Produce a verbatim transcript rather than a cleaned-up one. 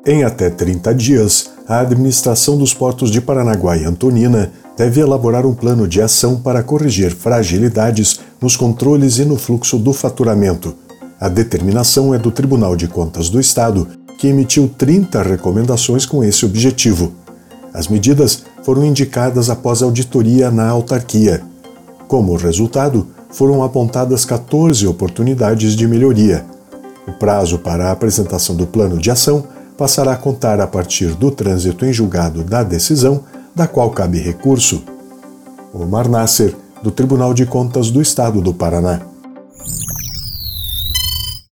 Em até trinta dias, a administração dos portos de Paranaguá e Antonina deve elaborar um plano de ação para corrigir fragilidades nos controles e no fluxo do faturamento. A determinação é do Tribunal de Contas do Estado, que emitiu trinta recomendações com esse objetivo. As medidas foram indicadas após auditoria na autarquia. Como resultado, foram apontadas quatorze oportunidades de melhoria. O prazo para a apresentação do plano de ação passará a contar a partir do trânsito em julgado da decisão, da qual cabe recurso. Omar Nasser, do Tribunal de Contas do Estado do Paraná.